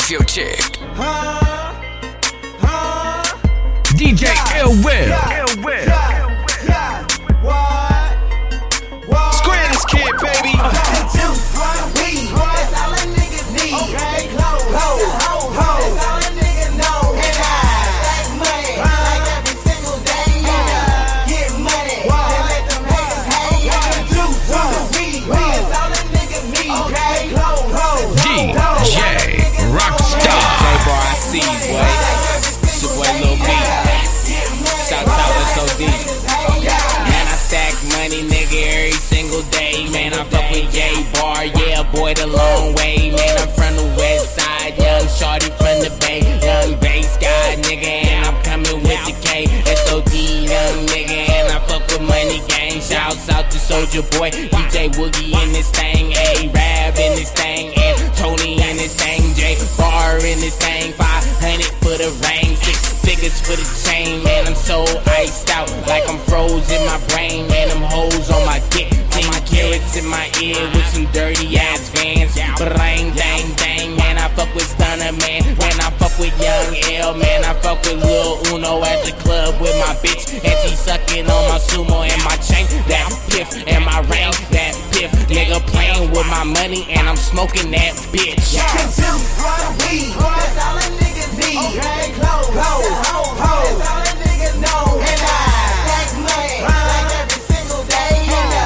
Mafia Chick. DJ Ill Will. Square this kid, baby. Boy, the long way, man, I'm from the west side. Young shorty from the bay, young bass guy, nigga, and I'm coming with the K. SOD, young nigga, and I fuck with money gang. Shouts out to Soulja Boy, DJ Woogie in this thing, A-Rab in this thing, and Tony in this thing, J Bar in this thing, 500 for the rain, 6 figures for the chain, man, I'm so iced out, like I'm froze in my brain, man, them hoes on my dick. Carrots in my ear with some dirty ass Vans. Bang, dang, dang, man, I fuck with Stunner, man. Man, I fuck with Young L, man. I fuck with Lil Uno at the club with my bitch. And she sucking on my sumo and my chain. That piff and my ring, that piff. Nigga playing with my money and I'm smoking that bitch. That's all a nigga need. Clothes, that's all a nigga know. And I stack money like every single day.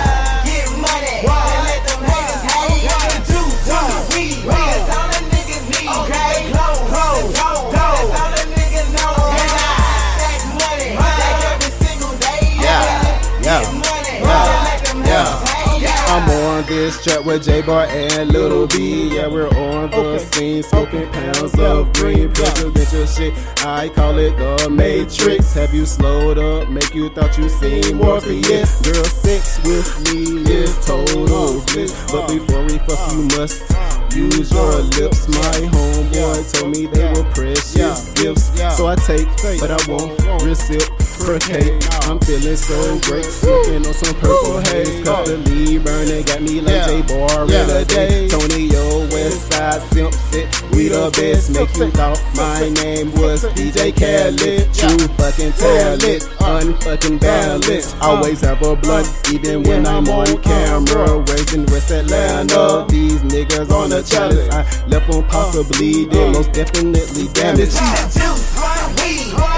I'm on this track with J-Bar and Lil B. Yeah, we're on the scene, smoking pounds of green presidential shit. I call it the Matrix. Have you slowed up? Make you thought you seen Morpheus? Girl, sex with me is total bliss. But before we fuck, you must use your lips. My homeboy told me they were precious gifts, so I take, but I won't reciprocate. I'm feeling so great, smoking on some purple haze. Cause the lead burning got me like J-Bar in a day. Tonyo, Westside, Simpson, we the best. Make you thought my name was DJ Khaled. True fucking talent, unfucking balanced. Always have a blunt, even when I'm on camera. Raising West Atlanta, these niggas on the challenge. I left them possibly, then most definitely damaged. Juice, weed.